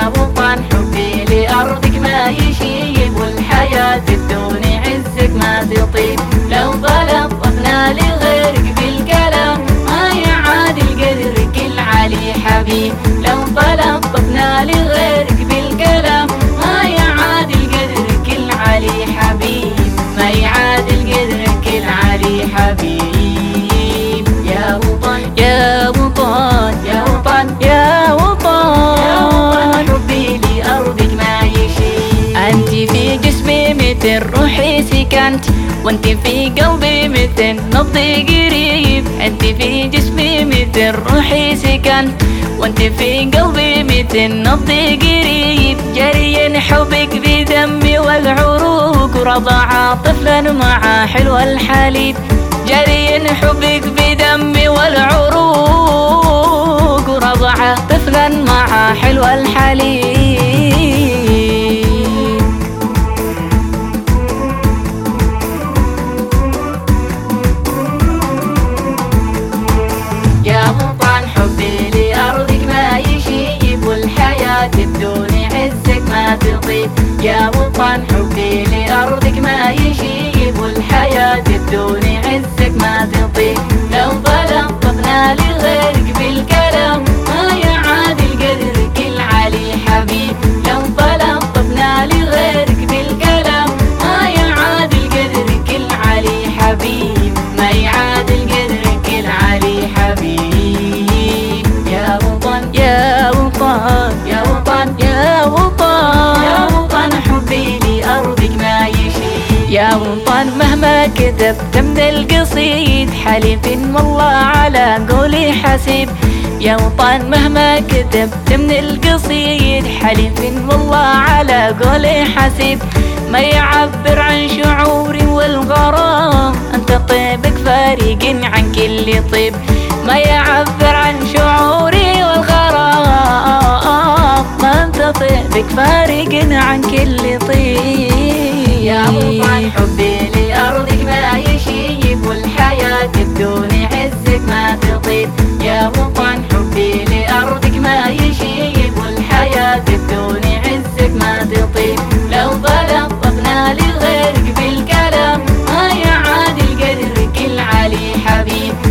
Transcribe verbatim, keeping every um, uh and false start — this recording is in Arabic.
وطن حبي لأرضك ما يشيب، والحياة بدون عزك ما تطيب. لو تلطفنا لغيرك بالكلام ما يعادل قدرك العلي حبيب. لو تلطفنا لغيرك بالكلام ما يعادل قدرك العلي حبيب، ما يعادل قدرك العلي حبيب. يا وطن يا وطن يا وطن يا وطن حبي لأرضك ما يشيب. أنت في جسمي مثل روحي سكنت، وانت في قلبي مثل نبضي قريب. انت في جسمي مثل روحي سكنت، وانت في قلبي مثل نبضي قريب. جري حبك بدمي والعروق، ورضع طفلا مع حلو الحليب. جري حبك بدمي والعروق، ورضع طفلا مع حلو الحليب. يا وطن حبي لأرضك ما يشيب، والحياة بدون عزك ما تطيب. يا وطن حبي لأرضك ما يشيب، والحياة بدون عزك ما تطيب. لو تلطفنا لغيرك بالكلام ما يعادل قدرك العلي حبيب. لو تلطفنا لغيرك بالكلام ما يعادل قدرك العلي حبيب، ما يعادل قدرك العلي حبيب. يا وطن يا وطن يا وطن يا وطن يا وطن حبي لأرضك ما يشيب. يا وطن مهما كتبت من القصيد حليف والله على قولي حسيب. يا وطن مهما كتبت من القصيد حليف والله على قولي حسيب. ما يعبر عن شعوري والغرام أنت طيبك فارق عن كل طيب. ما يعبر عن شعوري والغرام ما أنت طيبك فارق عن كل طيب. يا وطن حبي لأرضك ما يشيب، والحياة بدون عزك ما تطيب. يا وطن حبي لأرضك ما يشيب، والحياة بدون عزك ما تطيب. لو تلطفنا لغيرك بالكلام ما يعادل قدرك العلي حبيب.